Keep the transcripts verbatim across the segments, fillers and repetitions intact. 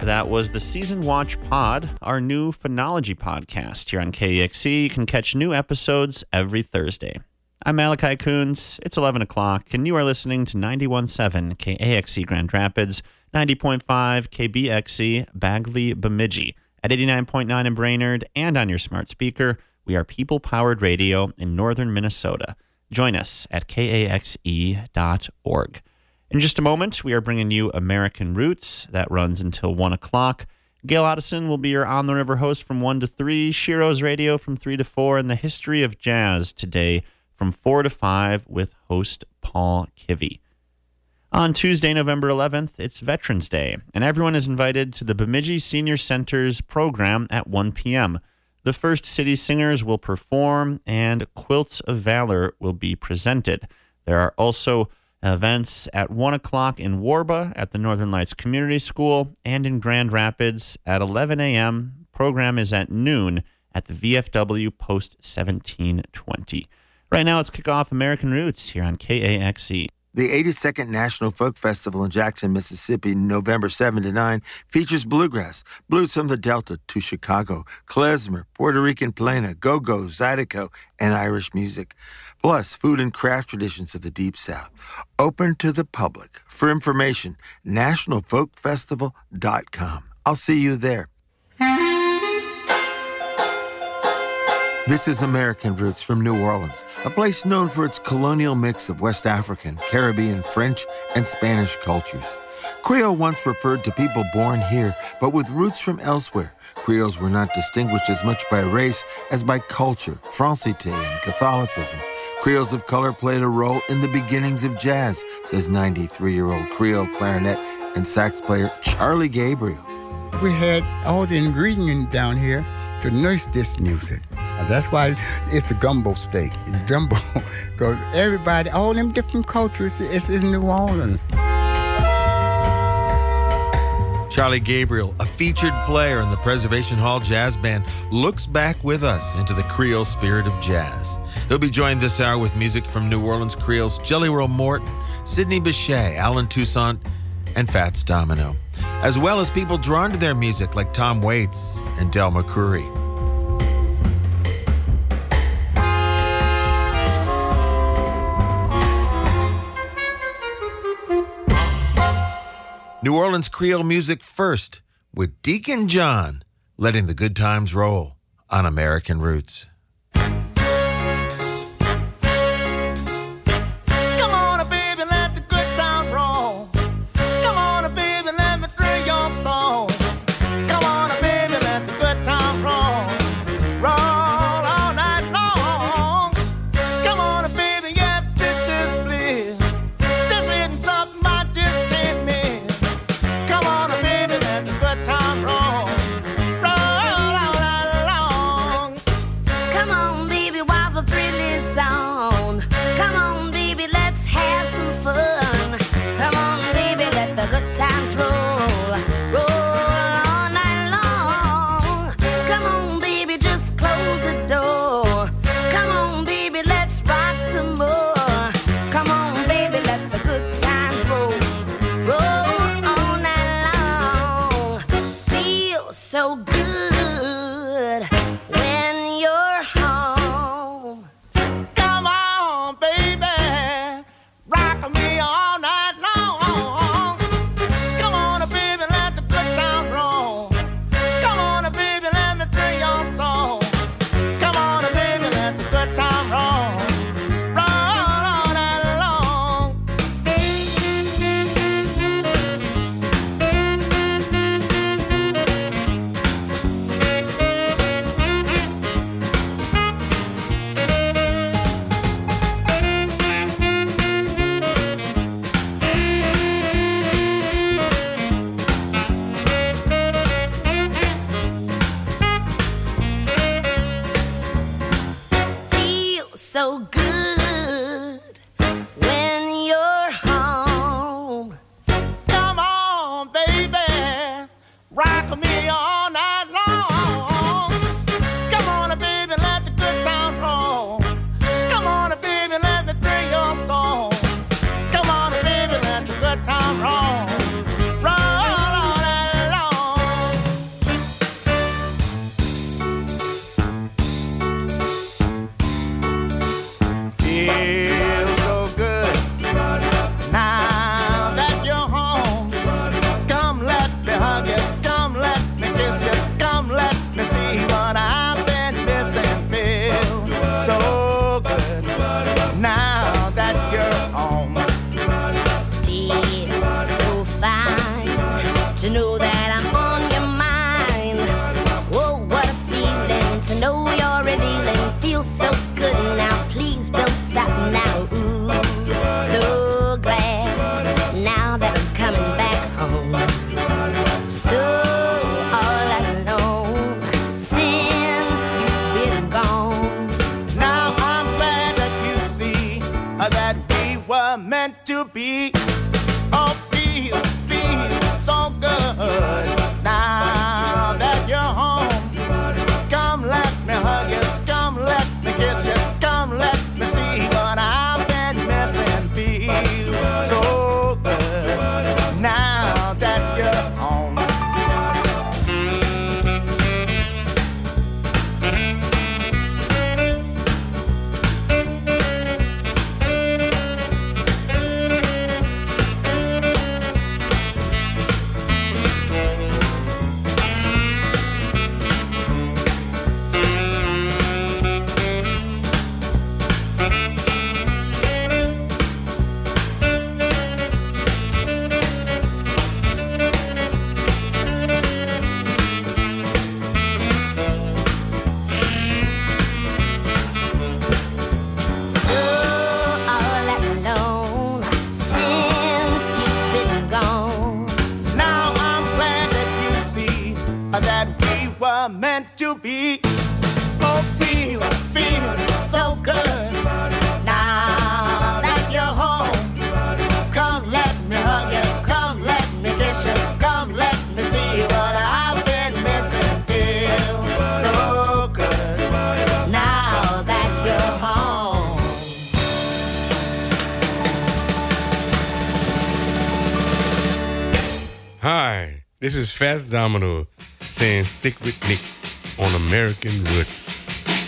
That was the Season Watch Pod, our new phonology podcast here on K E X E. You can catch new episodes every Thursday. I'm Malachi Coons. It's eleven o'clock, and you are listening to ninety-one point seven K A X E Grand Rapids, ninety point five K B X E Bagley Bemidji, at eighty-nine point nine in Brainerd, and on your smart speaker. We are people-powered radio in northern Minnesota. Join us at K A X E dot org. In just a moment, we are bringing you American Roots. That runs until one o'clock. Gail Otteson will be your On the River host from one to three, Shiro's Radio from three to four, and the History of Jazz today from four to five with host Paul Kivy. On Tuesday, November eleventh, it's Veterans Day, and everyone is invited to the Bemidji Senior Center's program at one p.m. The First City Singers will perform, and Quilts of Valor will be presented. There are also events at one o'clock in Warba at the Northern Lights Community School, and in Grand Rapids at eleven a.m. Program is at noon at the V F W Post seventeen twenty. Right now, let's kick off American Roots here on K A X E. The eighty-second National Folk Festival in Jackson, Mississippi, November seventh to nine, features bluegrass, blues from the Delta to Chicago, klezmer, Puerto Rican plena, go-go, zydeco, and Irish music, plus food and craft traditions of the Deep South. Open to the public. For information, national folk festival dot com. I'll see you there. This is American Roots from New Orleans, a place known for its colonial mix of West African, Caribbean, French, and Spanish cultures. Creole once referred to people born here, but with roots from elsewhere. Creoles were not distinguished as much by race as by culture, Francité, and Catholicism. Creoles of color played a role in the beginnings of jazz, says ninety-three-year-old Creole clarinet and sax player Charlie Gabriel. We had all the ingredients down here to nurse this music. That's why it's the gumbo steak. It's jumbo. Because everybody, all them different cultures, it's in New Orleans. Charlie Gabriel, a featured player in the Preservation Hall Jazz Band, looks back with us into the Creole spirit of jazz. He'll be joined this hour with music from New Orleans Creoles Jelly Roll Morton, Sidney Bechet, Alan Toussaint, and Fats Domino, as well as people drawn to their music like Tom Waits and Del McCoury. New Orleans Creole music first, with Deacon John letting the good times roll on American Roots. Oh, feel, feel so good. Now that you're home, come let me hug you, come let me kiss you, come let me see what I've been missing. Feel so good. Now that you're home. Meant to be. Oh, feel, feel so good. Now that you're home, come let me hug you, come let me kiss you, come let me see what I've been missing. Feel so good. Now that you're home. Hi, this is Fats Domino saying stick with Nick on American Roots.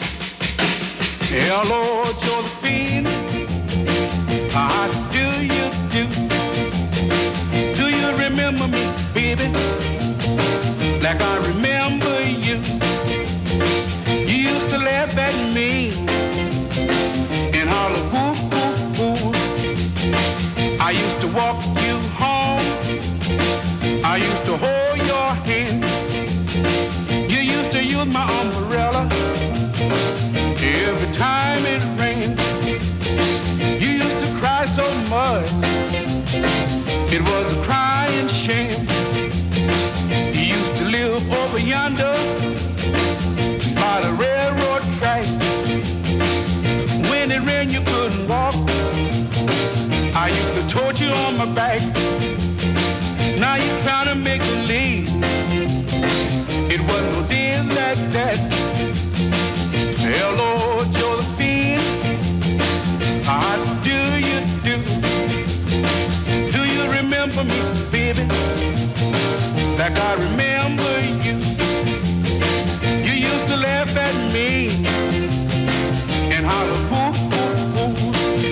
Hello, Josephine, how do you do? Do you remember me, baby, like I remember you? You used to laugh at me and holler, woo, woo, woo. I used to walk you home, I used to hold your hand. You used to use my umbrella every time it rained. You used to cry so much, it was a crying shame. You used to live over yonder by the railroad track. When it rained you couldn't walk, I used to tote you on my back. Now you're trying to make believe it wasn't no days like that. Hello, Josephine, how do you do? Do you remember me, baby, like I remember you? You used to laugh at me and holler, woo, woo, woo.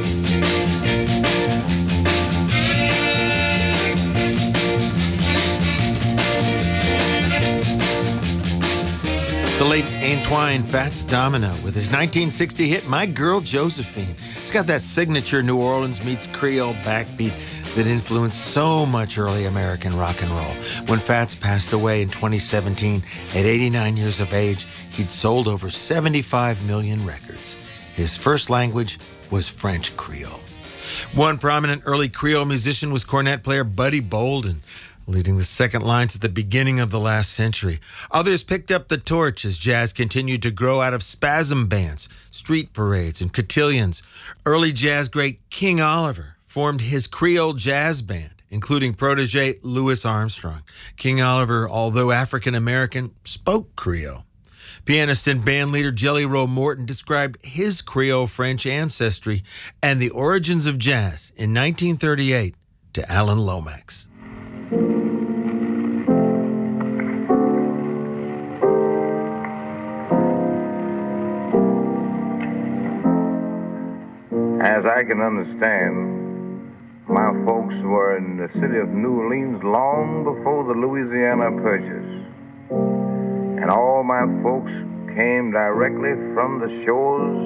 The late Antoine Fats Domino with his nineteen sixty hit, My Girl Josephine. It's got that signature New Orleans meets Creole backbeat that influenced so much early American rock and roll. When Fats passed away in twenty seventeen at eighty-nine years of age, he'd sold over seventy-five million records. His first language was French Creole. One prominent early Creole musician was cornet player Buddy Bolden, leading the second lines at the beginning of the last century. Others picked up the torch as jazz continued to grow out of spasm bands, street parades, and cotillions. Early jazz great King Oliver formed his Creole jazz band, including protege Louis Armstrong. King Oliver, although African-American, spoke Creole. Pianist and bandleader Jelly Roll Morton described his Creole French ancestry and the origins of jazz in nineteen thirty-eight to Alan Lomax. As I can understand, my folks were in the city of New Orleans long before the Louisiana Purchase. And all my folks came directly from the shores,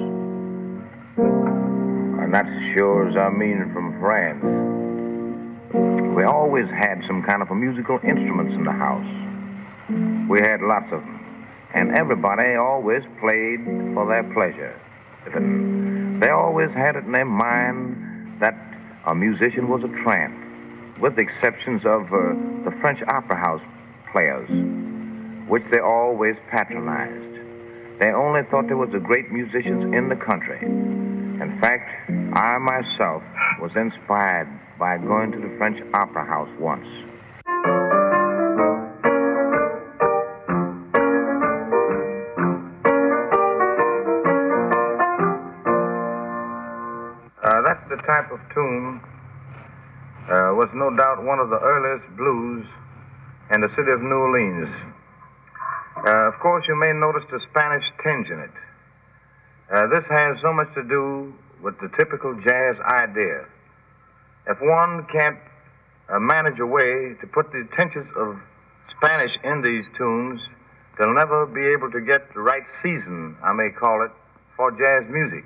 or not the shores, I mean from France. We always had some kind of a musical instruments in the house. We had lots of them. And everybody always played for their pleasure. And they always had it in their mind that a musician was a tramp, with the exceptions of uh, the French opera house players, which they always patronized. They only thought there was the great musicians in the country. In fact, I myself was inspired by going to the French Opera House once. Uh, that's the type of tune, uh, was no doubt one of the earliest blues in the city of New Orleans. Uh, of course, you may notice the Spanish tinge in it. Uh, this has so much to do with the typical jazz idea. If one can't uh, manage a way to put the tinges of Spanish in these tunes, they'll never be able to get the right season, I may call it, for jazz music.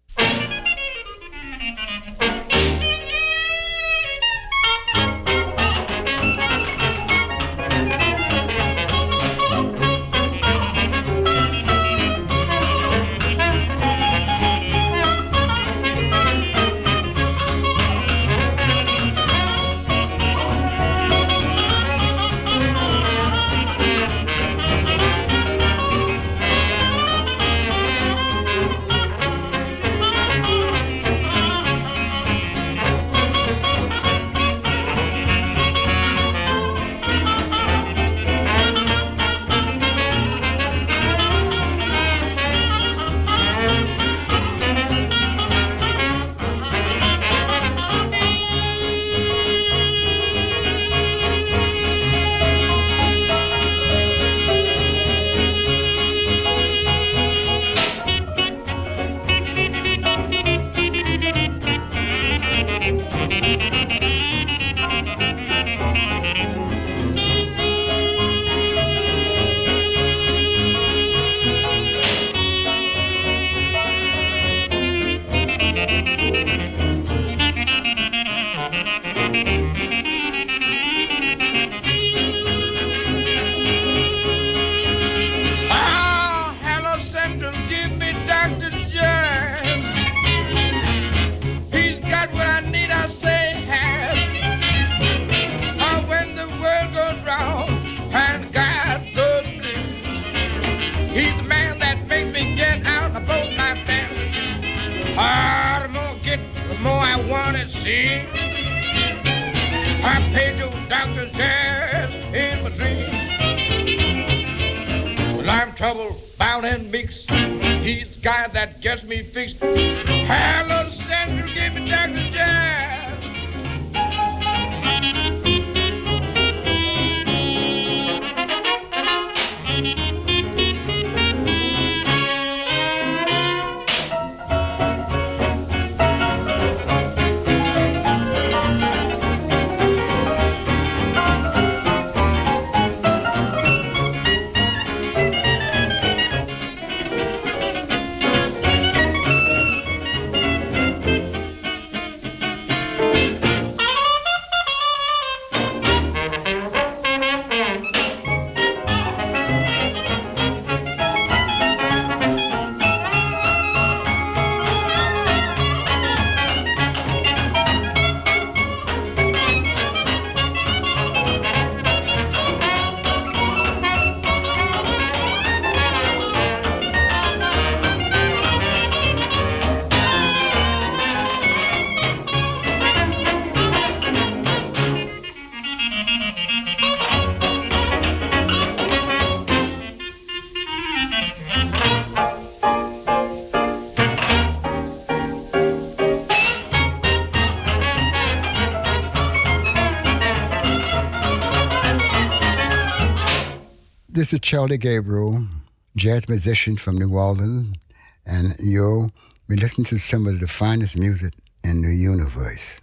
This is Charlie Gabriel, jazz musician from New Orleans, and you'll be listening to some of the finest music in the universe.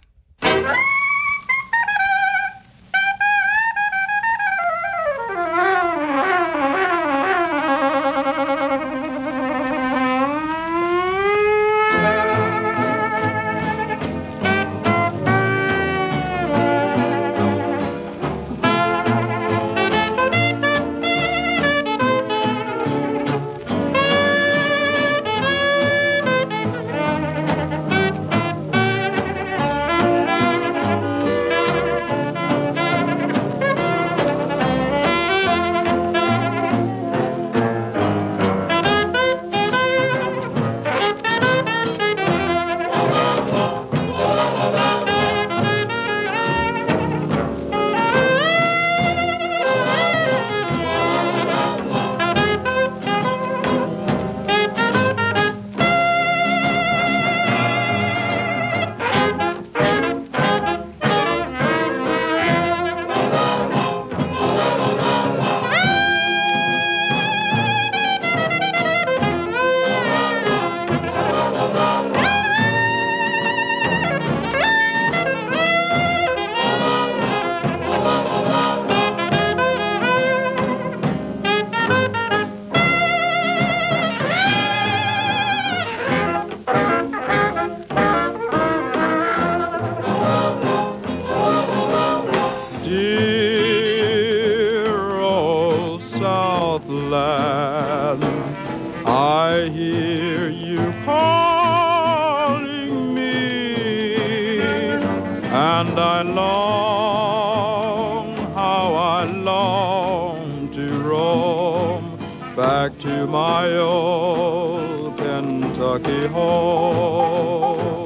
long, how I long to roam back to my old Kentucky home.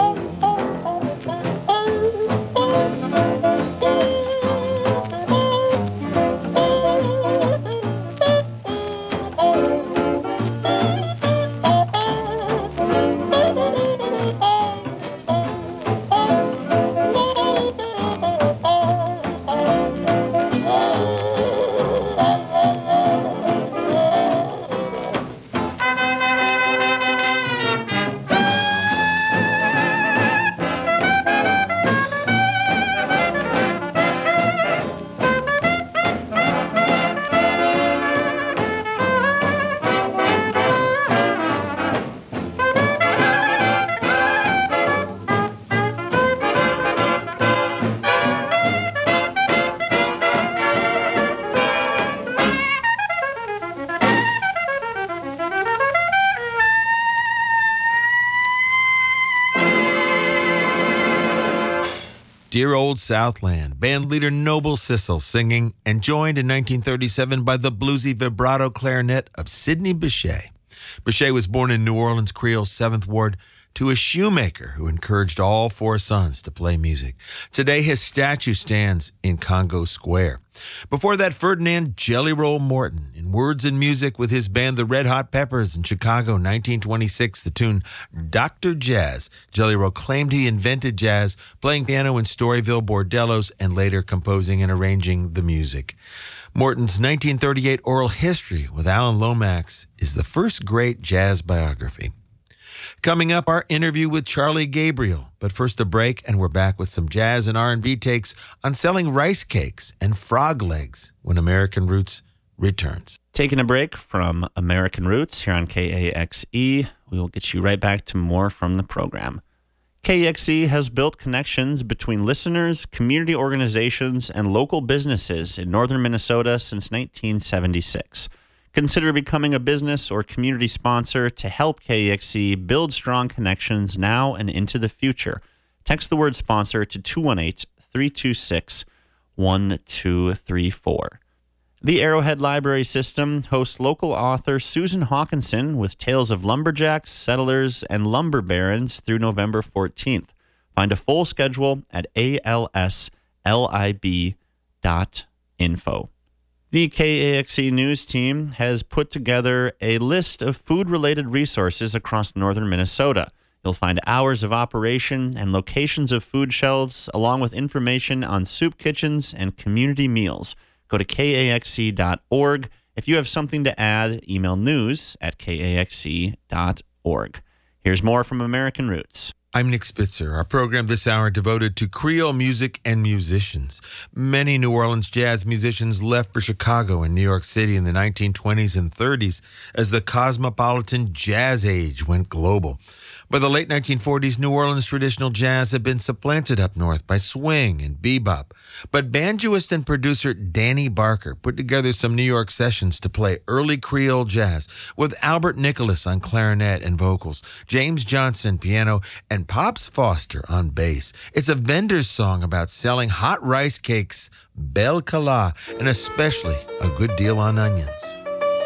Dear Old Southland, band leader Noble Sissle singing, and joined in nineteen thirty-seven by the bluesy vibrato clarinet of Sidney Bechet. Bechet was born in New Orleans Creole's seventh Ward to a shoemaker who encouraged all four sons to play music. Today, his statue stands in Congo Square. Before that, Ferdinand Jelly Roll Morton, in words and music with his band The Red Hot Peppers in Chicago, nineteen twenty-six, the tune Doctor Jazz. Jelly Roll claimed he invented jazz, playing piano in Storyville bordellos and later composing and arranging the music. Morton's nineteen thirty-eight oral history with Alan Lomax is the first great jazz biography. Coming up, our interview with Charlie Gabriel. But first a break, and we're back with some jazz and R and B takes on selling rice cakes and frog legs when American Roots returns. Taking a break from American Roots here on K A X E. We will get you right back to more from the program. K A X E has built connections between listeners, community organizations, and local businesses in northern Minnesota since nineteen seventy-six. Consider becoming a business or community sponsor to help K A X E build strong connections now and into the future. Text the word sponsor to two one eight, three two six, one two three four. The Arrowhead Library System hosts local author Susan Hawkinson with tales of lumberjacks, settlers, and lumber barons through November fourteenth. Find a full schedule at A L S L I B dot info. The K A X E News team has put together a list of food-related resources across northern Minnesota. You'll find hours of operation and locations of food shelves, along with information on soup kitchens and community meals. Go to K A X E dot org. If you have something to add, email news at K A X E dot org. Here's more from American Roots. I'm Nick Spitzer. Our program this hour devoted to Creole music and musicians. Many New Orleans jazz musicians left for Chicago and New York City in the nineteen twenties and thirties as the cosmopolitan jazz age went global. By the late nineteen forties, New Orleans traditional jazz had been supplanted up north by swing and bebop. But banjoist and producer Danny Barker put together some New York sessions to play early Creole jazz with Albert Nicholas on clarinet and vocals, James Johnson piano, and Pops Foster on bass. It's a vendor's song about selling hot rice cakes, bel kala, and especially a good deal on onions.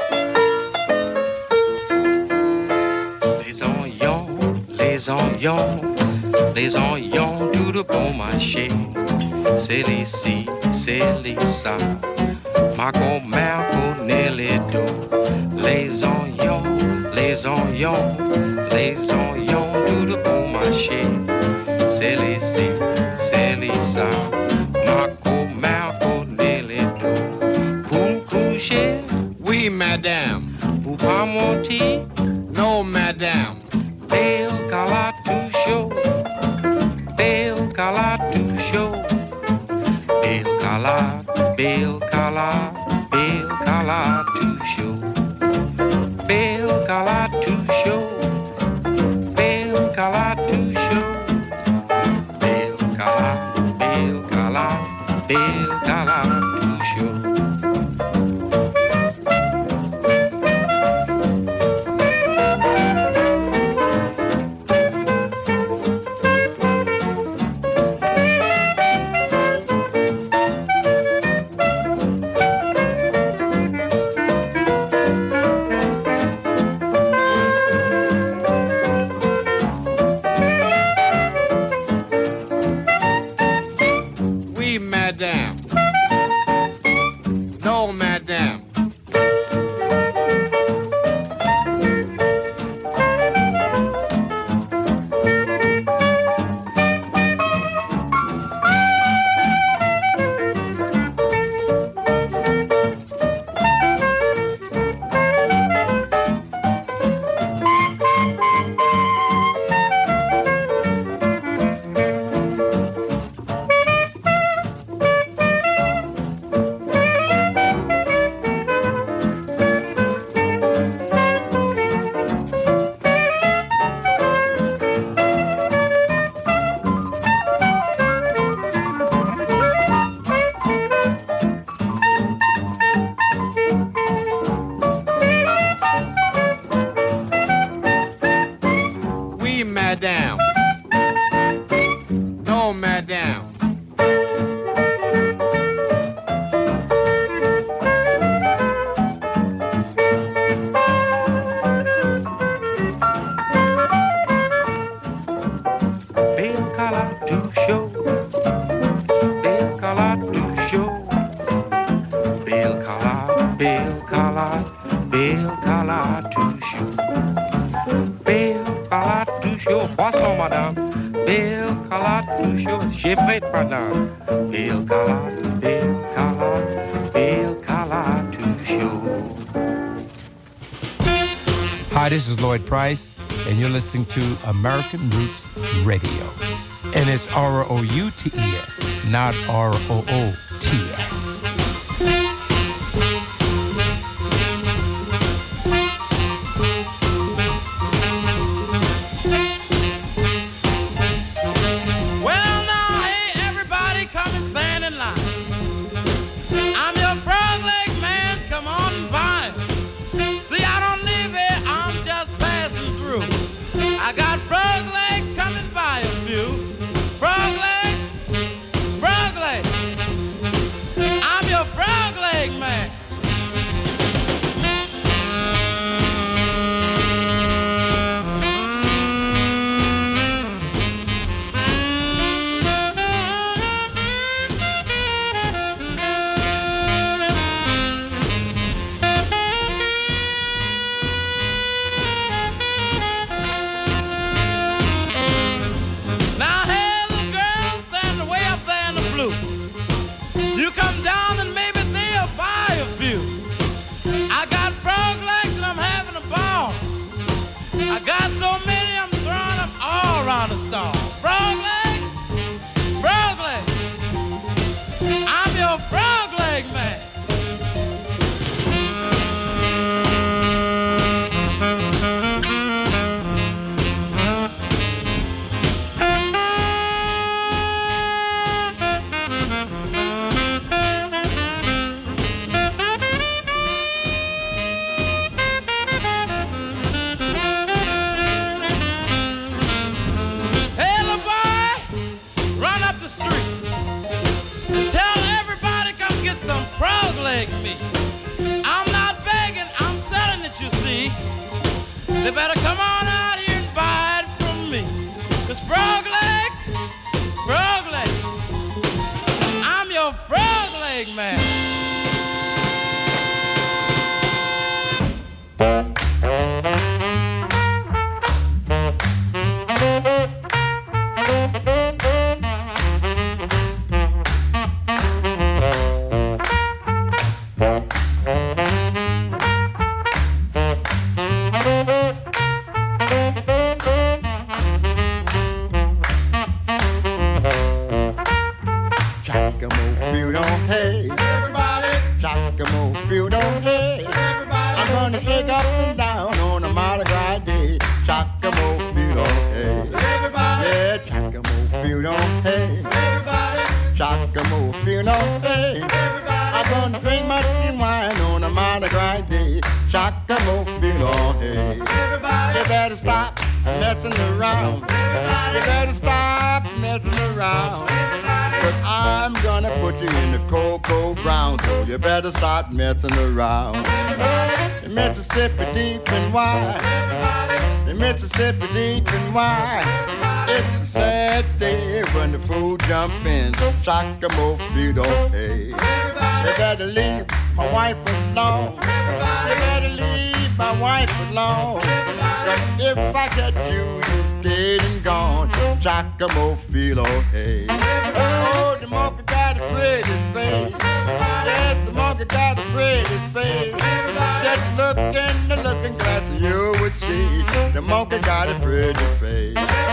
Les oignons, les oignons tout de bon marché. C'est ici, c'est lisa. Ma grand-mère connaît les dos. Les oignons, les oignons, les oignons tout de bon marché. C'est ici, c'est lisa. Ma grand-mère connaît les dos. Pour me coucher? Oui, madame. Pour pas monter? No, madame. Bel kala to show, bel kala to show, bel kala, bel kala, bel kala to show, bel kala to show, bel kala to show, bel kala, bel kala, bel kala to show. madam. No, madam. Madam. No, madam. Bill Collar to show. Bill Collar to show. Bill Collar, Bill Collar, Bill Collar to show. Bill Collar to show. Poisson, madame. Bill Collar to show. J'ai fait, madame. Bill Collar, Bill Collar, Bill Collar to show. Hi, this is Lloyd Price, and you're listening to American Roots Radio. And it's R O U T E S, not R O O T S. Well, now, hey, everybody, come and stand in line. I'm your frog leg man, come on by. See, I don't live here, I'm just passing through. I got frog legs coming by a few. Frog legs, frog legs. I'm your frog leg man. Now, hey, little girl, standing way up there in the blue. You come down and maybe they'll buy a few. I got frog legs and I'm having a ball. I got so many I'm throwing them all around the stall. Frog legs, frog legs. I'm your frog leg man. Hey, little boy, run up the street and tell everybody come get some frog leg meat. I'm not begging, I'm selling it, you see. They better come on out here and buy it from me. 'Cause frog legs, frog legs, I'm your frog leg man. Chacamo-field on hay. Everybody. Chacamo-field on hay. Everybody. I'm gonna shake up and down on a Mardi Gras day. Chacamo-field on hay. Everybody. Yeah, Chacamo-field on hay. Everybody. Chacamo-field on hay. Everybody. I'm gonna drink my tea wine on a Mardi Gras day. Chacamo-field on hay. Everybody. You better stop messing around. Everybody. You better stop messing around. Cause I'm gonna put you in the cocoa ground, so you better stop messing around. The Mississippi deep and wide, the Mississippi deep and wide. It's a sad day when the food jump in. Chockamofito, hey. They better leave my wife alone. They better leave my wife alone. Cause if I catch you, you dead and gone. Chockamofito, hey. Oh, the monkey got a pretty face. Yes, the monkey got a pretty face. Just look in the looking glass and you would see the monkey got a pretty face.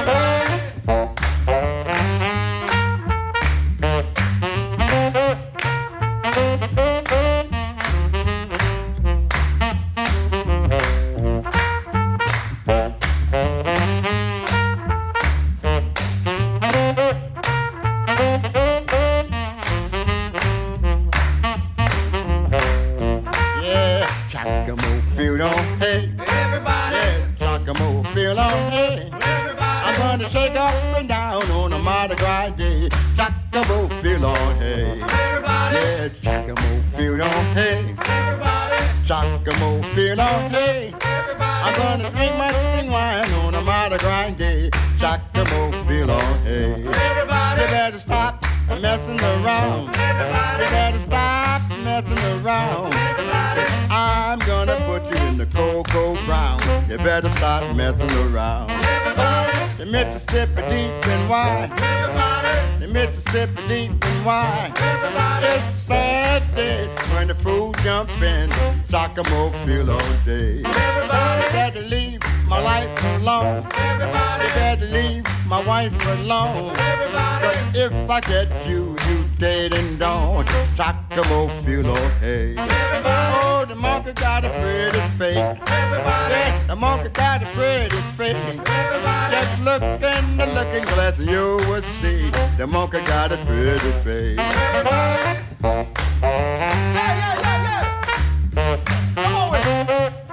Better stop messing around. The Mississippi deep and wide. The Mississippi deep and wide. It's a sad day when the food jump in. Chockamofito all day. They better leave my life alone. They better leave my wife alone. But if I get you, you dead and gone. Chockamofito, hey. Oh, the monkey got a pretty face. Yeah, the monkey got a pretty face. Just look in the looking glass and you would see the monkey got a pretty face. Yeah, yeah, yeah, yeah. Come on with it.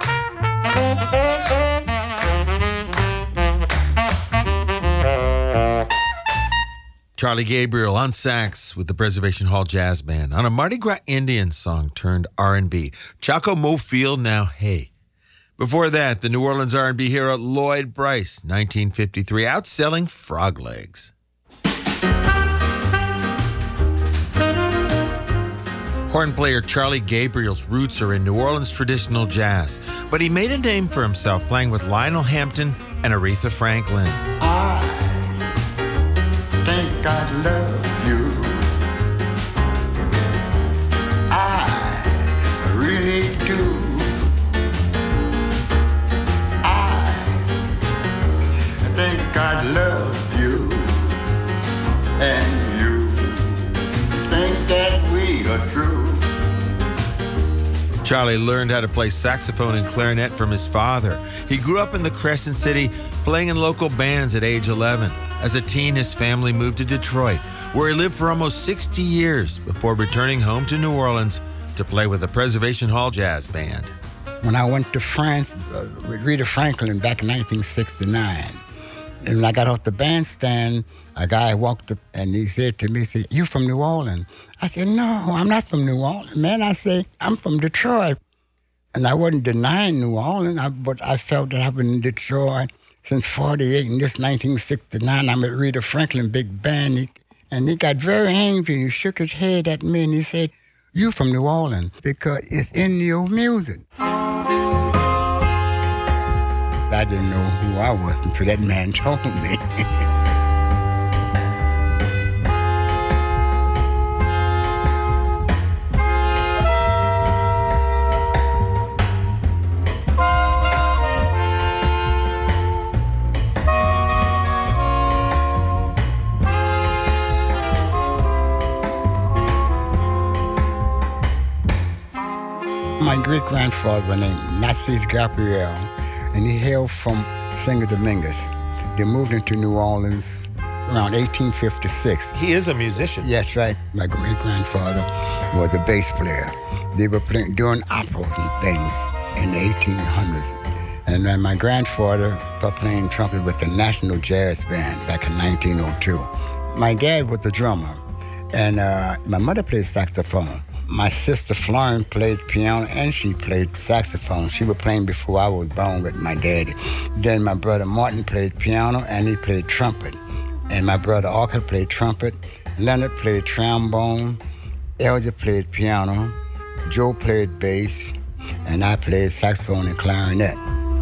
Charlie Gabriel on sax with the Preservation Hall Jazz Band on a Mardi Gras Indian song turned R and B. Chockamofito, now hey. Before that, the New Orleans R and B hero Lloyd Price, nineteen fifty-three, outselling Frog Legs. Horn player Charlie Gabriel's roots are in New Orleans traditional jazz, but he made a name for himself playing with Lionel Hampton and Aretha Franklin. I think I love you. I really do. I think I love you. And you think that we are true. Charlie learned how to play saxophone and clarinet from his father. He grew up in the Crescent City, playing in local bands at age eleven. As a teen, his family moved to Detroit, where he lived for almost sixty years before returning home to New Orleans to play with the Preservation Hall Jazz Band. When I went to France uh, with Aretha Franklin back in nineteen sixty-nine, and when I got off the bandstand, a guy walked up and he said to me, he said, "You from New Orleans?" I said, "No, I'm not from New Orleans, man." I said, "I'm from Detroit." And I wasn't denying New Orleans, I, but I felt that I've been in Detroit since forty-eight, and this nineteen sixty-nine, I'm at Aretha Franklin big band. He, and he got very angry. He shook his head at me and he said, "You from New Orleans because it's in your music." I didn't know who I was until that man told me. My great-grandfather was named Narcisse Gabriel, and he hailed from Santo Domingo. They moved into New Orleans around eighteen fifty-six. He is a musician. Yes, right. My great-grandfather was a bass player. They were playing, doing operas and things in the eighteen hundreds. And then my grandfather started playing trumpet with the National Jazz Band back in nineteen oh two. My dad was a drummer, and uh, my mother played saxophone. My sister Florence played piano and she played saxophone. She was playing before I was born with my daddy. Then my brother Martin played piano and he played trumpet. And my brother Arthur played trumpet, Leonard played trombone, Elder played piano, Joe played bass, and I played saxophone and clarinet.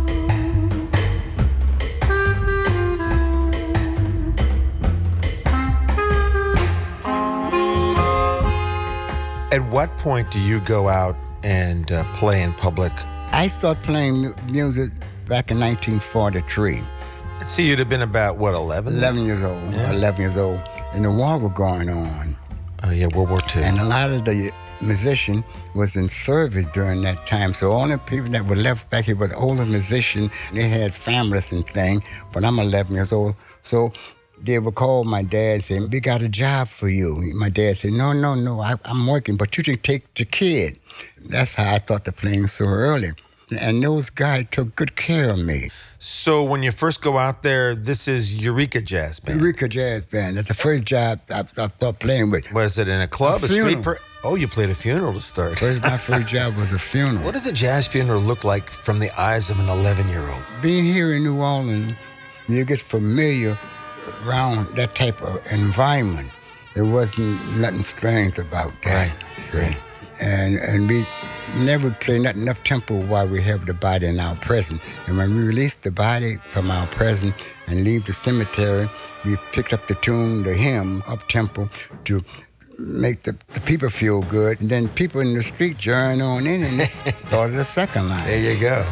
At what point do you go out and uh, play in public? I started playing mu- music back in nineteen forty-three. Let's see, you'd have been about, what, eleven? eleven years old, Yeah. eleven years old. And the war was going on. Oh, yeah, World War Two. And a lot of the musician was in service during that time. So only people that were left back here were the older musician. They had families and things, but I'm eleven years old. So they would call my dad and say, we got a job for you. My dad said, no, no, no, I, I'm working, but you can take the kid. That's how I started playing so early. And those guys took good care of me. So when you first go out there, this is Eureka Jazz Band. Eureka Jazz Band. That's the first job I, I started playing with. Was it in a club, A a, street? funeral. Per- oh, you played a funeral to start. First, my first job was a funeral. What does a jazz funeral look like from the eyes of an eleven-year-old? Being here in New Orleans, you get familiar around that type of environment. There wasn't nothing strange about that. Right. See? And and we never play nothing up tempo while we have the body in our presence. And when we release the body from our presence and leave the cemetery, we pick up the tune, the hymn, up tempo to make the, the people feel good. And then people in the street join on in and start the second line. There you go.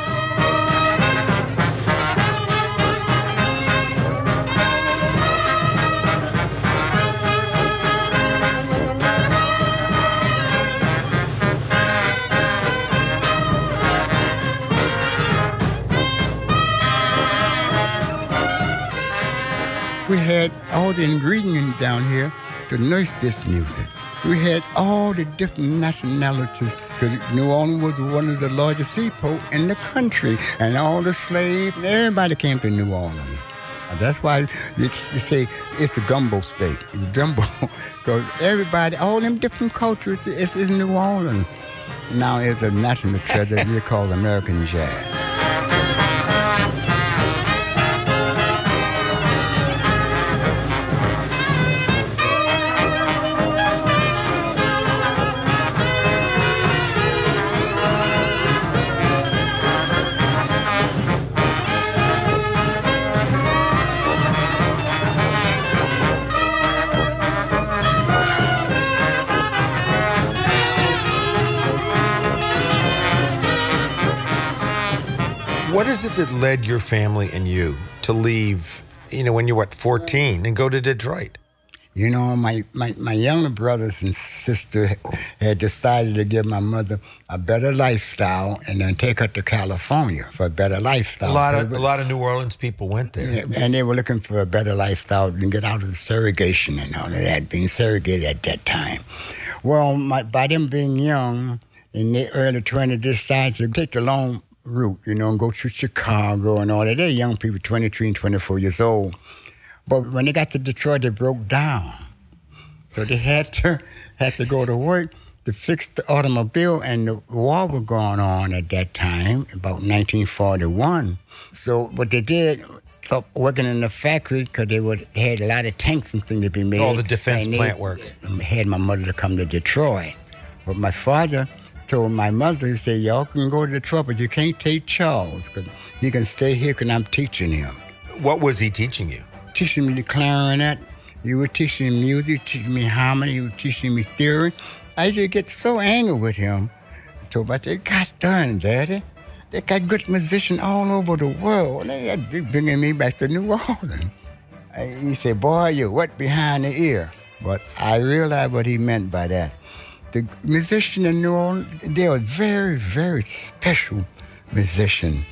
We had all the ingredients down here to nurse this music. We had all the different nationalities, because New Orleans was one of the largest seaports in the country, and all the slaves, everybody came to New Orleans. And that's why you, you say it's the gumbo state. It's gumbo, because everybody, all them different cultures, it's in New Orleans. Now it's a national treasure we call American jazz. What is it that led your family and you to leave, you know, when you were, what, fourteen and go to Detroit? You know, my, my, my younger brothers and sister had decided to give my mother a better lifestyle and then take her to California for a better lifestyle. A lot of a lot of New Orleans people went there. Yeah, and they were looking for a better lifestyle and get out of the segregation and all of that, being segregated at that time. Well, my, by them being young, in their early twenties, they decided to take the long route, you know, and go to Chicago and all that. They're young people, twenty-three and twenty-four years old. But when they got to Detroit, they broke down. So they had to had to go to work to fix the automobile, and the war was going on at that time, about nineteen forty-one. So what they did, stopped working in the factory because they would had a lot of tanks and things to be made. All the defense and they plant work. Had my mother to come to Detroit. But my father told my mother, he said, y'all can go to Detroit, but you can't take Charles, because he can stay here because I'm teaching him. What was he teaching you? Teaching me the clarinet. You were teaching me music, teaching me harmony, you were teaching me theory. I used to get so angry with him. I told him, I said, God darn, Daddy, they got good musicians all over the world. They got bringing me back to New Orleans. And he said, boy, you're wet behind the ear. But I realized what he meant by that. The musicians in New Orleans, they were very, very special musicians.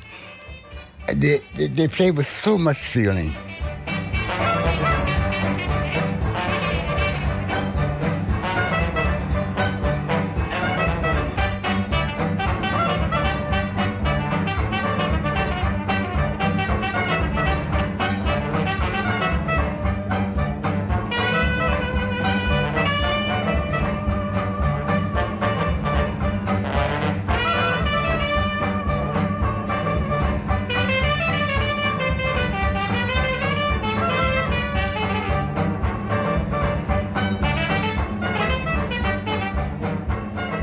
They, they, they played with so much feeling.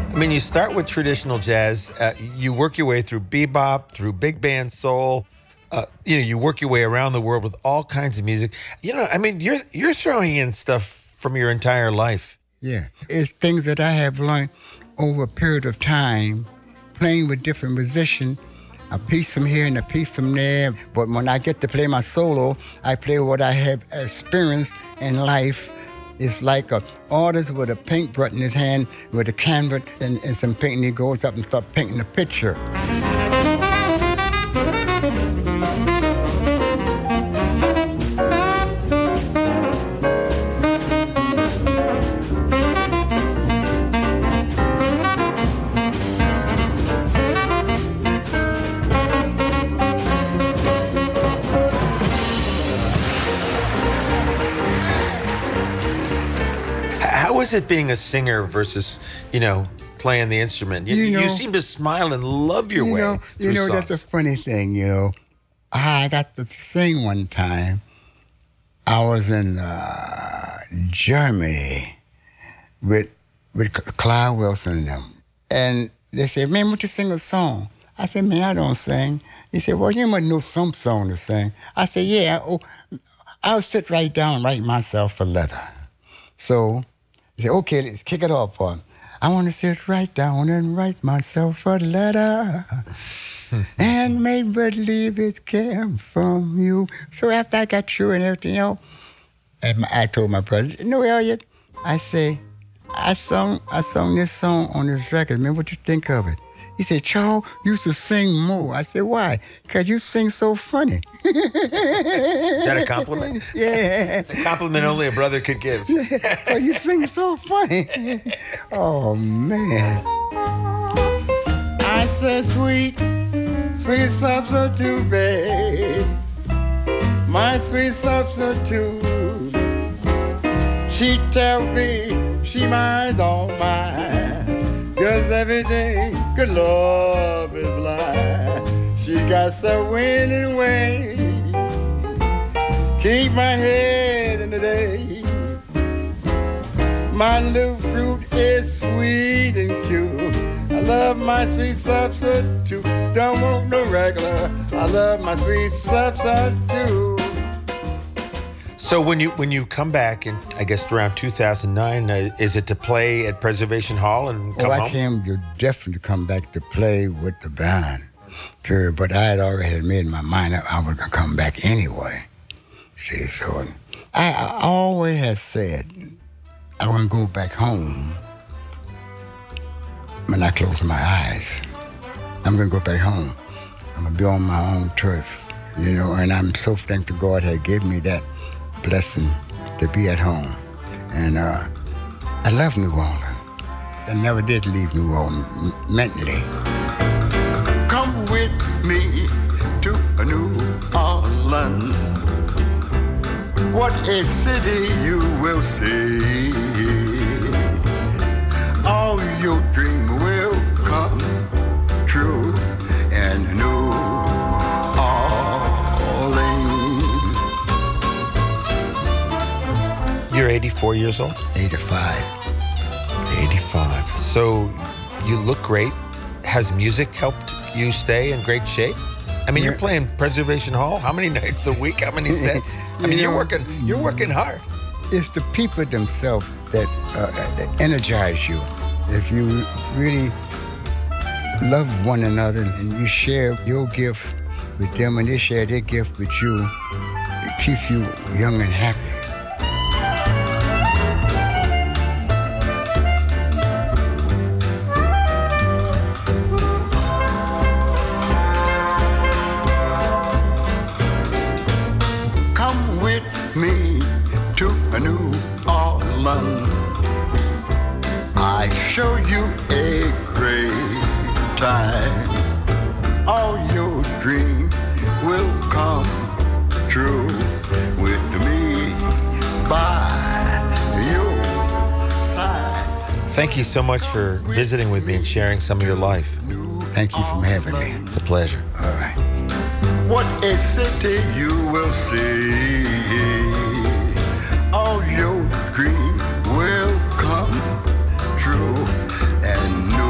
I mean, you start with traditional jazz. Uh, you work your way through bebop, through big band soul. Uh, you know, you work your way around the world with all kinds of music. You know, I mean, you're you're throwing in stuff from your entire life. Yeah, it's things that I have learned over a period of time, playing with different musicians. A piece from here and a piece from there. But when I get to play my solo, I play what I have experienced in life. It's like an artist with a paintbrush in his hand with a canvas and, and some paint, and he goes up and starts painting a picture. How is it being a singer versus, you know, playing the instrument? You, You know- you seem to smile and love your you way know, through You know, songs. that's a funny thing, you know. I got to sing one time. I was in uh, Germany with with Clyde Wilson and them. And they said, man, won't you sing a song? I said, man, I don't sing. He said, well, you must know some song to sing. I said, yeah, oh, I'll sit right down and write myself a letter. So he said, okay, let's kick it off for him. I want to sit right down and write myself a letter and make believe it came from you. So after I got through and everything else, and I told my brother, you know, Elliot, I say, I sung, I sung this song on this record. Man, what you think of it? He said, Charles, you should sing more. I said, why? Because you sing so funny. Is that a compliment? Yeah. It's a compliment only a brother could give. Oh, you sing so funny. Oh, man. I said, sweet, sweet substitute, babe. My sweet substitute. She tell me she mine's all mine. Cause every day, good love is blind. She got some winning way. Keep my head in the day. My little fruit is sweet and cute. I love my sweet substitute. Don't want no regular. I love my sweet substitute. So when you when you come back, in I guess around two thousand nine, uh, is it to play at Preservation Hall and come Oh, I home? came to definitely come back to play with the band, period. But I had already made my mind up I was gonna come back anyway. See, so I, I always have said I want to go back home when I close my eyes. I'm gonna go back home. I'm gonna be on my own turf, you know. And I'm so thankful God had given me that blessing to be at home. And uh, I love New Orleans. I never did leave New Orleans m- mentally. Come with me to a New Orleans. What a city you will see. All your dreams will come true in New Orleans. You're eighty-four years old? eighty-five. eighty-five. So you look great. Has music helped you stay in great shape? I mean, you're playing Preservation Hall. How many nights a week? How many sets? I mean, you're working. You're working hard. It's the people themselves that, uh, that energize you. If you really love one another and you share your gift with them and they share their gift with you, it keeps you young and happy. Come with me to a New Orleans. I show you a great time. All your dreams will come true with me by your side. Thank you so much for visiting with me and sharing some of your life. Thank you for having me. It's a pleasure. All right. What a city you will see. All your dreams will come true and new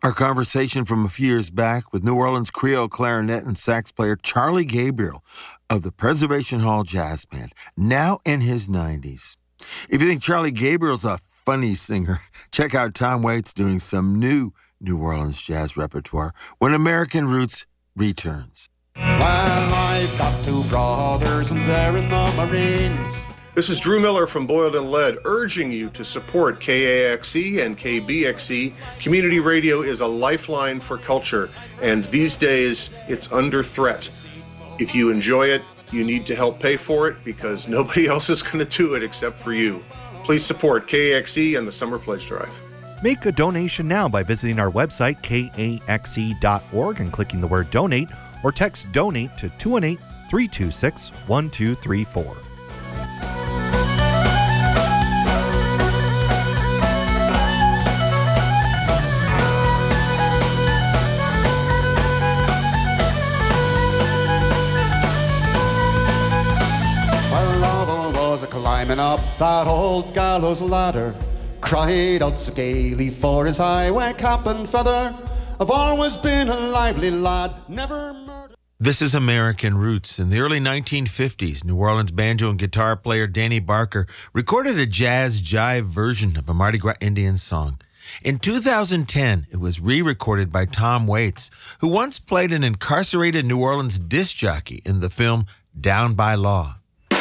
Our conversation from a few years back with New Orleans Creole clarinet and sax player Charlie Gabriel of the Preservation Hall Jazz Band, now in his nineties. If you think Charlie Gabriel's a funny singer, check out Tom Waits doing some new New Orleans jazz repertoire when American Roots returns. Well, I've got two brothers and they're in the Marines. This is Drew Miller from Boiled and Lead, urging you to support K A X E and K B X E. Community radio is a lifeline for culture, and these days it's under threat. If you enjoy it, you need to help pay for it because nobody else is going to do it except for you. Please support K A X E and the Summer Pledge Drive. Make a donation now by visiting our website, K A X E dot org, and clicking the word donate, or text donate to two one eight, three two six, one two three four. Climbing up that old gallows ladder, cried out so gaily for his highway cap and feather. I've always been a lively lad, never murdered. This is American Roots. In the early nineteen fifties, New Orleans banjo and guitar player Danny Barker recorded a jazz jive version of a Mardi Gras Indian song. In two thousand ten, it was re-recorded by Tom Waits, who once played an incarcerated New Orleans disc jockey in the film Down by Law.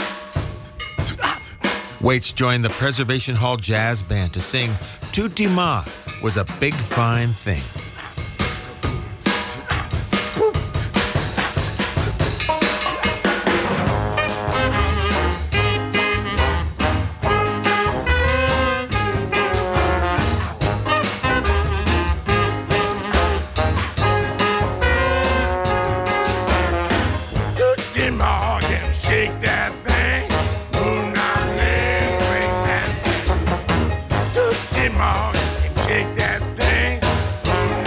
Waits joined the Preservation Hall Jazz Band to sing Tutti Ma Was a Big Fine Thing. Tutti Ma can shake that thing. Ma can shake that thing.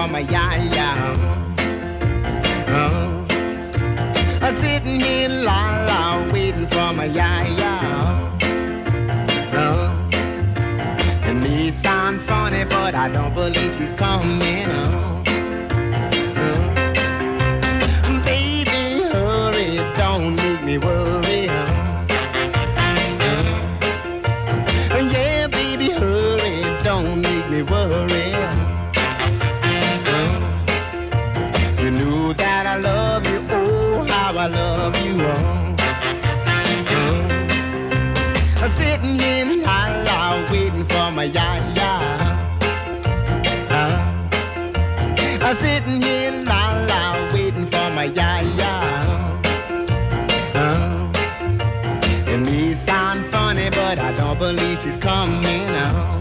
for my yaya. Oh, I'm sitting here la la waiting for my yaya. Oh, it may sound funny, but I don't believe she's coming. Oh, oh. Baby, hurry, don't make me worry. Oh, yeah, baby, hurry, don't make me worry. You knew that I love you, oh, how I love you, oh. I'm sitting here la la waiting for my ya-ya. I'm sitting here la la waiting for my ya-ya. It may sound funny, but I don't believe she's coming out.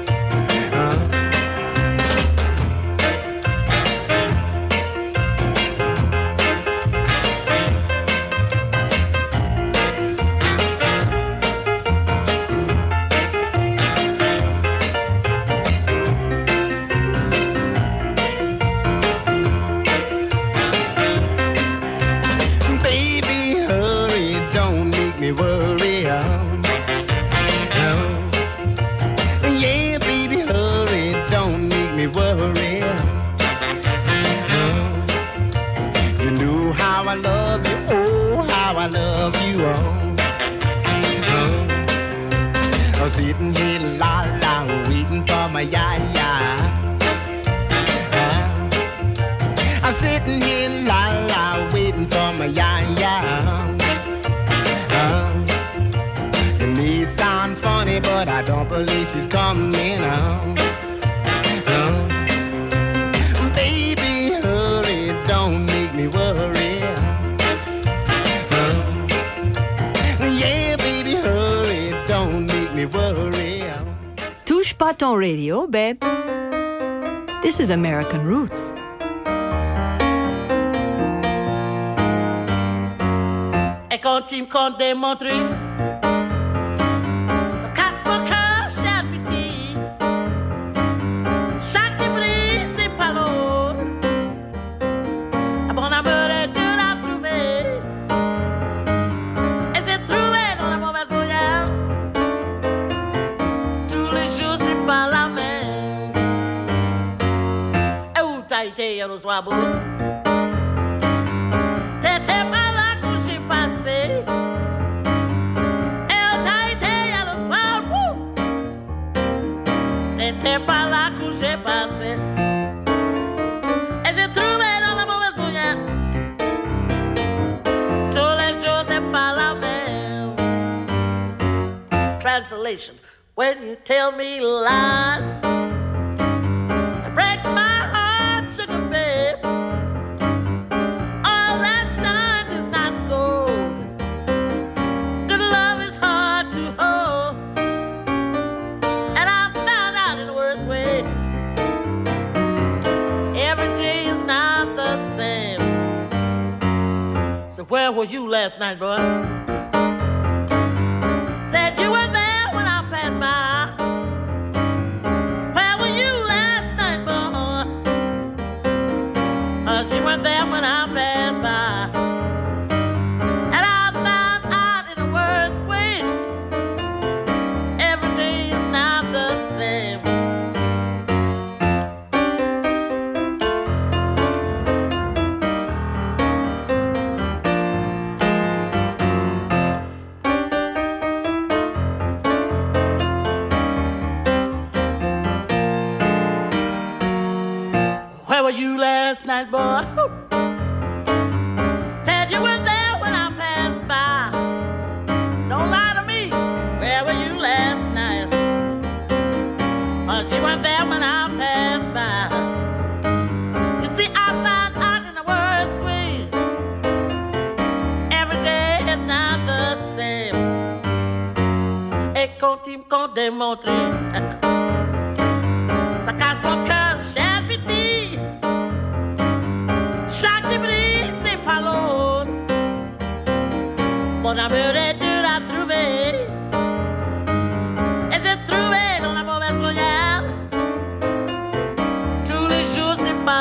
Sitting here la la waiting for my ya-ya. I'm sitting here la la waiting for my ya-ya. It may sound funny, but I don't believe she's coming out. Baby, hurry, don't make me worry. Yeah, baby, hurry, don't make me worry. Touche pas ton radio, babe. This is American Roots. Et continue qu'on démontre ça casse mon cœur, cher petit. Chaque qui brille, c'est pas l'autre. Un bon amour est dur à trouver. Et j'ai trouvé dans la mauvaise moyenne. Tous les jours, c'est pas la même. Et où t'as été hier au soir beau? T'étais pas là quand j'ai passé. Et où t'as été hier au soir beau? T'étais pas là quand j'ai passé. Et j'ai trouvé dans la mauvaise moyenne. Tous les jours, c'est pas la même. Translation: when you tell me lies, it breaks my heart, sugar babe. All that shines is not gold. Good love is hard to hold. And I found out in the worst way. Every day is not the same. So where were you last night, boy? Said you were there when I passed by. Where were you last night, boy? 'Cause you were there when I passed by. And I found out in the worst way. Every day is not the same. Where were you last night, boy? Said you were there when I passed by. Don't lie to me. Where were you last night? 'Cause you weren't there when I passed by. You see, I found out in the worst way. Every day is not the same. Et continue qu'on démontre. Ça casse mon cœur, cher petit. Chaque qui brille, c'est pas l'autre. Mon amour est dur à trouver. Et j'ai trouvé dans la mauvaise moyenne. Tous les jours, c'est pas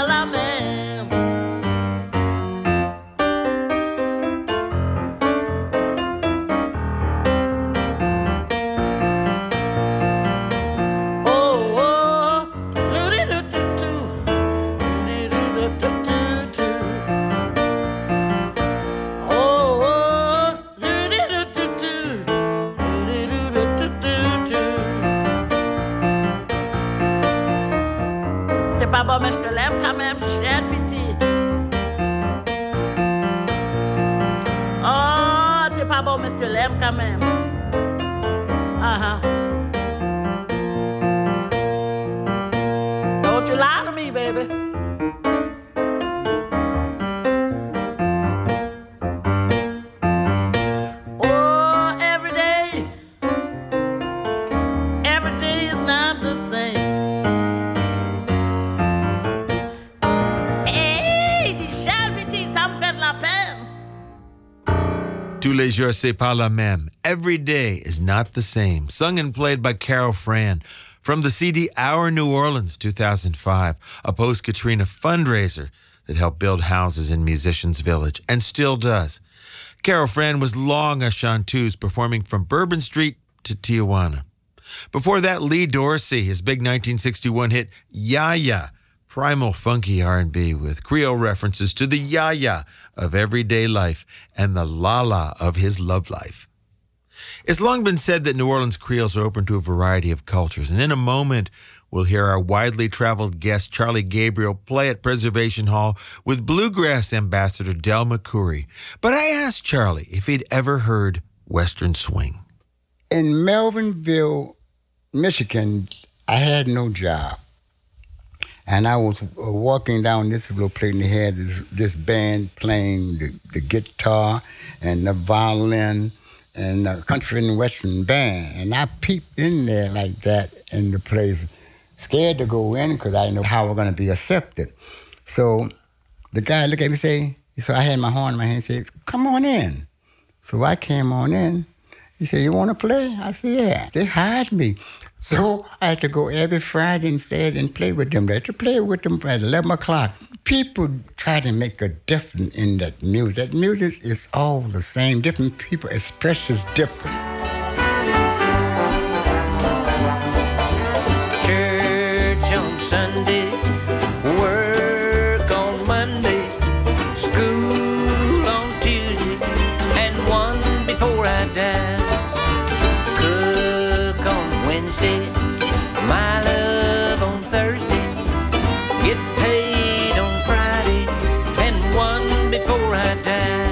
Papa, Mister Lamb, come and share pity. Oh, the Papa, Mister Lamb, come in. Uh-huh. Don't you lie to me, baby. Oh, every day, every day is not the same. Tous les jours, c'est pas la même. Every day is not the same. Sung and played by Carol Fran from the C D Our New Orleans, two thousand five, a post-Katrina fundraiser that helped build houses in Musicians Village and still does. Carol Fran was long a chanteuse, performing from Bourbon Street to Tijuana. Before that, Lee Dorsey, his big nineteen sixty-one hit, Ya Ya, primal funky R and B with Creole references to the ya-ya of everyday life and the la-la of his love life. It's long been said that New Orleans Creoles are open to a variety of cultures, and in a moment, we'll hear our widely traveled guest, Charlie Gabriel, play at Preservation Hall with bluegrass ambassador Del McCoury. But I asked Charlie if he'd ever heard Western Swing. In Melvinville, Michigan, I had no job. And I was uh, walking down this little place, and they had this, this band playing the, the guitar and the violin and the country and western band. And I peeped in there like that in the place, scared to go in because I didn't know how we're going to be accepted. So the guy looked at me and said, so I had my horn in my hand and said, come on in. So I came on in. He said, you want to play? I said, yeah. They hired me. So I had to go every Friday and Saturday and play with them. I had to play with them at eleven o'clock. People try to make a difference in that music. That music is all the same. Different people express is different. Church on Sunday, work on Monday, school on Tuesday, and one before I die. My love on Thursday, get paid on Friday, and one before I die.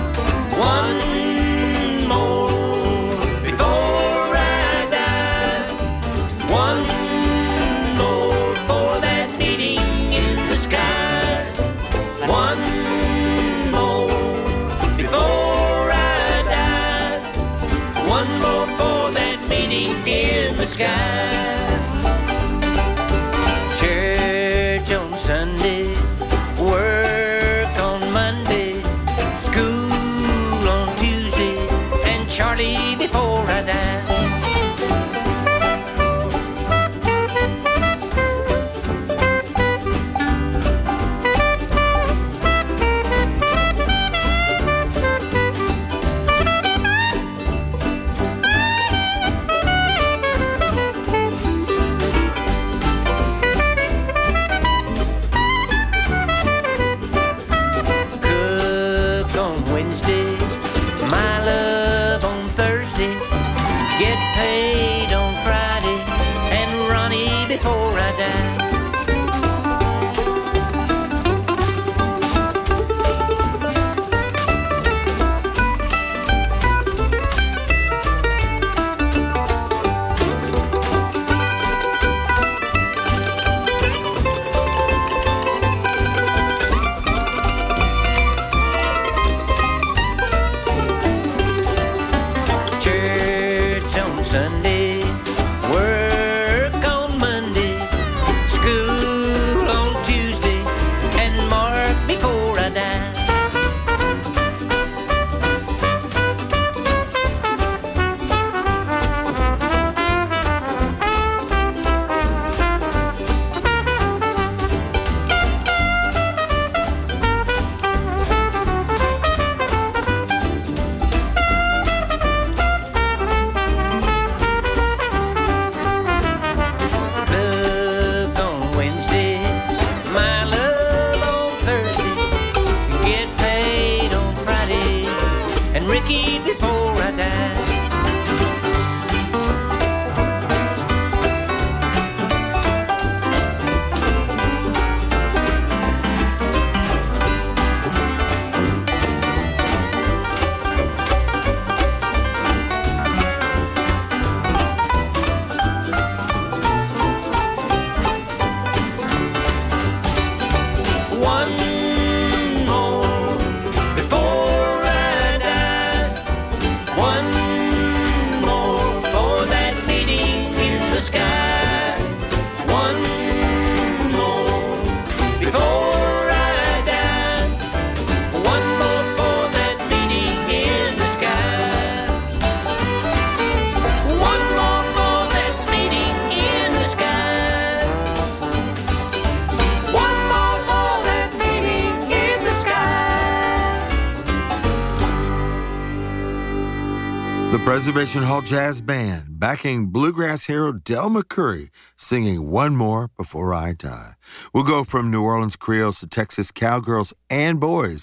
One more before I die. One more for that meeting in the sky. One more before I die. One more for that meeting in the sky. Church on Sunday, work on Monday, school on Tuesday, and Charlie before I die. Kentucky before I die. Preservation Hall Jazz Band backing bluegrass hero Del McCoury singing One More Before I Die. We'll go from New Orleans Creoles to Texas cowgirls and boys